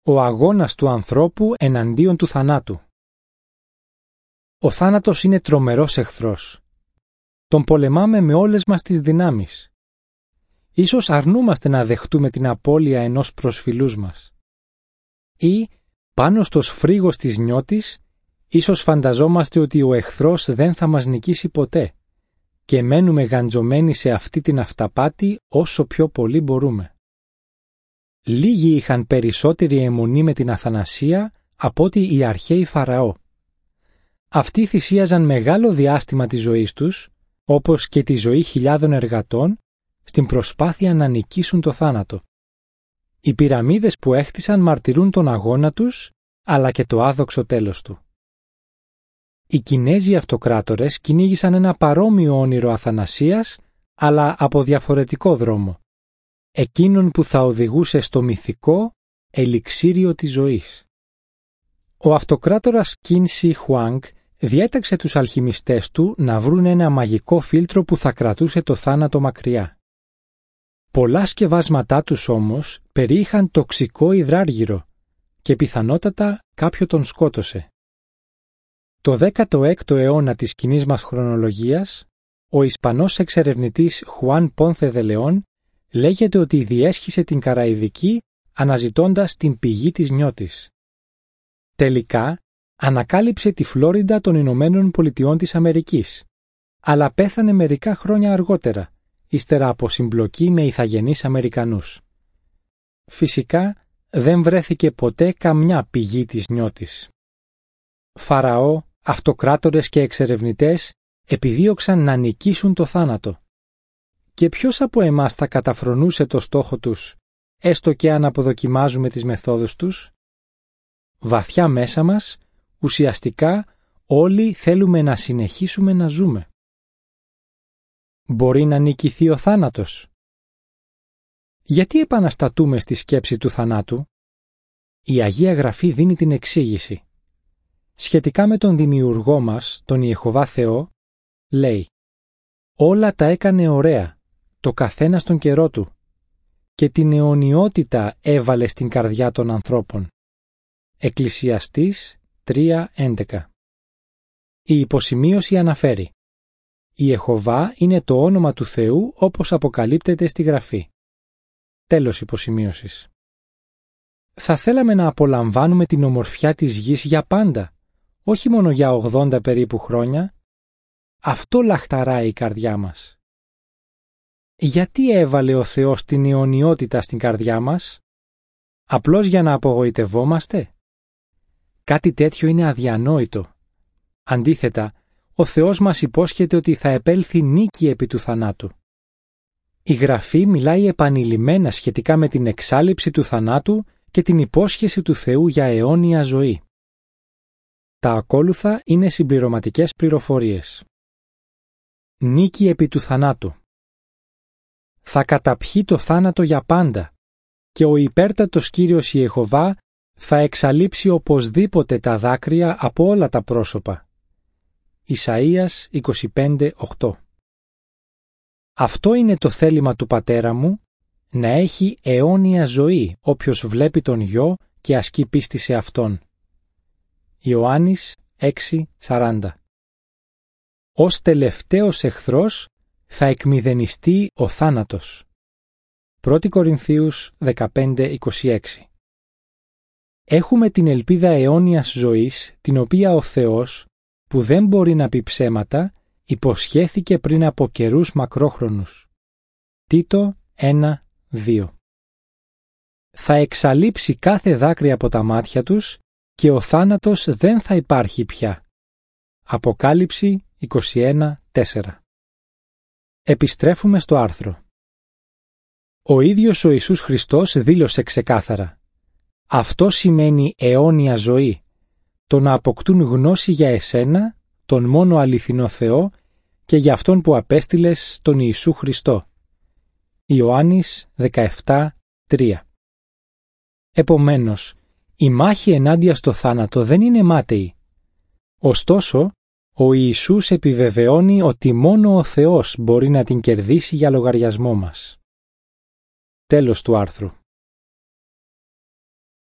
Ο αγώνας του ανθρώπου εναντίον του θανάτου. Ο θάνατος είναι τρομερός εχθρός. Τον πολεμάμε με όλες μας τις δυνάμεις. Ίσως αρνούμαστε να δεχτούμε την απώλεια ενός προσφυλούς μας. Ή, πάνω στο σφρίγος της νιώτης, ίσως φανταζόμαστε ότι ο εχθρός δεν θα μας νικήσει ποτέ και μένουμε γαντζωμένοι σε αυτή την αυταπάτη όσο πιο πολύ μπορούμε. Λίγοι είχαν περισσότερη αιμονή με την αθανασία από ότι οι αρχαίοι Φαραώ. Αυτοί θυσίαζαν μεγάλο διάστημα της ζωής τους, όπως και τη ζωή χιλιάδων εργατών, στην προσπάθεια να νικήσουν το θάνατο. Οι πυραμίδες που έχτισαν μαρτυρούν τον αγώνα τους, αλλά και το άδοξο τέλος του. Οι Κινέζοι αυτοκράτορες κυνήγησαν ένα παρόμοιο όνειρο αθανασίας, αλλά από διαφορετικό δρόμο. Εκείνον που θα οδηγούσε στο μυθικό ελιξίριο της ζωής. Ο αυτοκράτορας Κιν Σι Χουάνγκ διέταξε τους αλχημιστές του να βρουν ένα μαγικό φίλτρο που θα κρατούσε το θάνατο μακριά. Πολλά σκευάσματά τους όμως περιείχαν τοξικό υδράργυρο και πιθανότατα κάποιο τον σκότωσε. Το 16ο αιώνα της κοινής μας χρονολογίας, ο Ισπανός εξερευνητής Χουάν Πόνθε δε Λεόν λέγεται ότι διέσχισε την Καραϊβική αναζητώντας την πηγή της νιώτης. Τελικά, ανακάλυψε τη Φλόριντα των Ηνωμένων Πολιτειών της Αμερικής, αλλά πέθανε μερικά χρόνια αργότερα, ύστερα από συμπλοκή με ηθαγενείς Αμερικανούς. Φυσικά, δεν βρέθηκε ποτέ καμιά πηγή της νιώτης. Φαραώ, αυτοκράτορες και εξερευνητές επιδίωξαν να νικήσουν το θάνατο. Και ποιος από εμάς θα καταφρονούσε το στόχο τους, έστω και αν αποδοκιμάζουμε τις μεθόδους τους? Βαθιά μέσα μας, ουσιαστικά όλοι θέλουμε να συνεχίσουμε να ζούμε. Μπορεί να νικηθεί ο θάνατος? Γιατί επαναστατούμε στη σκέψη του θανάτου? Η Αγία Γραφή δίνει την εξήγηση. Σχετικά με τον δημιουργό μας, τον Ιεχωβά Θεό, λέει «Όλα τα έκανε ωραία, το καθένα στον καιρό του, και την αιωνιότητα έβαλε στην καρδιά των ανθρώπων». Εκκλησιαστής 3:11. Η υποσημείωση αναφέρει «Η Ιεχωβά είναι το όνομα του Θεού όπως αποκαλύπτεται στη Γραφή». Τέλος υποσημείωσης. Θα θέλαμε να απολαμβάνουμε την ομορφιά της γης για πάντα, όχι μόνο για 80 περίπου χρόνια. Αυτό λαχταράει η καρδιά μας. Γιατί έβαλε ο Θεός την αιωνιότητα στην καρδιά μας? Απλώς για να απογοητευόμαστε? Κάτι τέτοιο είναι αδιανόητο. Αντίθετα, ο Θεός μας υπόσχεται ότι θα επέλθει νίκη επί του θανάτου. Η Γραφή μιλάει επανειλημμένα σχετικά με την εξάλειψη του θανάτου και την υπόσχεση του Θεού για αιώνια ζωή. Τα ακόλουθα είναι συμπληρωματικές πληροφορίες. Νίκη επί του θανάτου. Θα καταπιεί το θάνατο για πάντα και ο υπέρτατος Κύριος Ιεχωβά θα εξαλείψει οπωσδήποτε τα δάκρυα από όλα τα πρόσωπα. Ισαΐας 25:8. Αυτό είναι το θέλημα του Πατέρα μου, να έχει αιώνια ζωή όποιος βλέπει τον Γιο και ασκεί πίστη σε Αυτόν. Ιωάννης 6:40. Ως τελευταίος εχθρός θα εκμηδενιστεί ο θάνατος. 1 Κορινθίους 15:26. Έχουμε την ελπίδα αιώνιας ζωής, την οποία ο Θεός, που δεν μπορεί να πει ψέματα, υποσχέθηκε πριν από καιρούς μακρόχρονους. Τίτο 1:2. Θα εξαλείψει κάθε δάκρυ από τα μάτια τους και ο θάνατος δεν θα υπάρχει πια. Αποκάλυψη 21:4. Επιστρέφουμε στο άρθρο. Ο ίδιος ο Ιησούς Χριστός δήλωσε ξεκάθαρα «Αυτό σημαίνει αιώνια ζωή, το να αποκτούν γνώση για εσένα, τον μόνο αληθινό Θεό, και για Αυτόν που απέστειλες, τον Ιησού Χριστό». Ιωάννης 17:3. Επομένως, η μάχη ενάντια στο θάνατο δεν είναι μάταιη. Ωστόσο, ο Ιησούς επιβεβαιώνει ότι μόνο ο Θεός μπορεί να την κερδίσει για λογαριασμό μας. Τέλος του άρθρου.